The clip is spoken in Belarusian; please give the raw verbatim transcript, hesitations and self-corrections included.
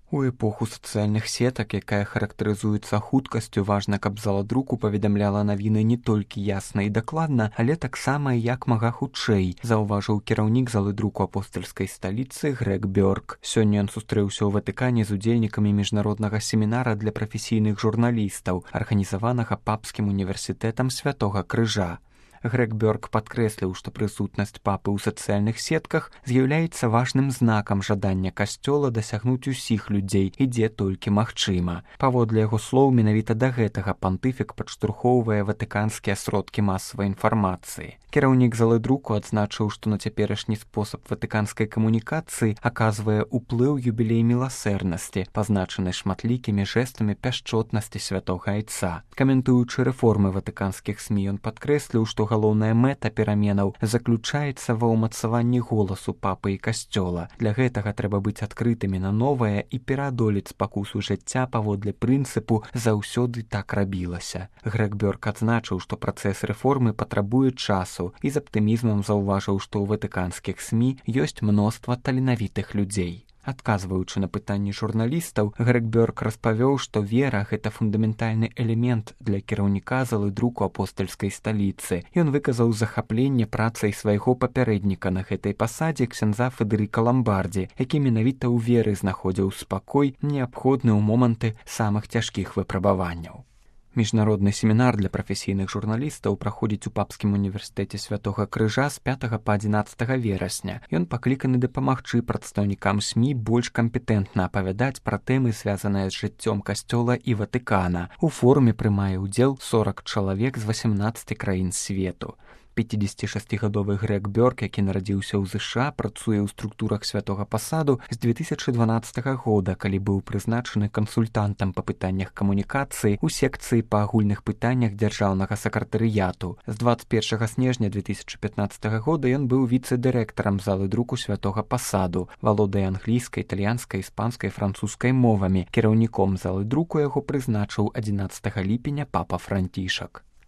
У эпоху сацыяльных сетак, якая характарызуецца хуткасцю, важна, каб зала друку паведамляла навіны не толькі ясна і дакладна, але таксама як мага хутчэй, заўважыў кіраўнік залы друку апостальскай сталіцы Грег Бёрк. Сёння ён сустрэўся ў Ватыкане з удзельнікамі міжнароднага семінара для прафесійных журналістаў, арганізаванага папскім універсітэтам Святога Крыжа. Грег Бёрк падкрэсліў, што прысутнасць папы ў сацыяльных сетках з'яўляецца важным знакам жадання касцёла дасягнуць усіх людзей і дзе толькі магчыма. Паводле яго слоў, менавіта да гэтага пантыфік падштурхоўвае ватыканскія сродкі масавай інфармацыі. Кіраўнік залы друку адзначыў, што на цяперашні спосаб ватыканскай камунікацыі аказвае ўплыў юбілей міласэрнасці, пазначаны шматлікімі жэстамі пяшчотнасці святога айца. Каментуючы рэформы ватыканскіх СМІ, ён падкрэсліў, што галоўная мэта пераменаў заключаецца ва ўмацаванні голасу папы і касцёла. Для гэтага трэба быць адкрытымі на новае і пераадолець спакусу жыцця паводле прынцыпу «заўсёды так рабілася». Грег Бёрк адзначыў, што працэс рэформы патрабуе часу і з аптымізмам заўважыў, што ў ватыканскіх СМІ ёсць мноства таленавітых людзей. Адказваючы на пытанні журналістаў, Грег Бёрк распавёў, што вера – гэта фундаментальны элемент для кіраўніка залы друку апостальскай сталіцы. Ён выказаў захапленне працай свайго папярэдніка на гэтай пасадзе ксяндза Федэрыка Ламбардзі, які менавіта ў веры знаходзіў спакой, неабходны ў моманты самых цяжкіх выпрабаванняў. Міжнародны семінар для прафесійных журналістаў праходзіць у папскім універсітэце Святога Крыжа з пятага па адзінаццатага верасня. Ён пакліканы дапамагчы прадстаўнікам СМІ больш кампетэнтна апавядаць пра тэмы, звязаныя з жыццём касцёла і Ватыкана. У форуме прымае ўдзел сорак чалавек з васямнаццаці краін свету. пяцідзесяцішасцігадовы Грег Бёрк, які нарадзіўся ў ЗША, працуе ў структурах святога пасаду з дзве тысячы дванаццатага года, калі быў прызначаны кансультантам па пытаннях камунікацыі ў секцыі па агульных пытаннях дзяржаўнага сакратарыяту. З дваццаць першага снежня дзве тысячы пятнаццатага года ён быў віцэ-дырэктарам залы друку святога пасаду, валодае англійскай, італьянскай, іспанскай, французскай мовамі. Кіраўніком залы друку яго прызначыў адзінаццатага ліпеня папа Францішак.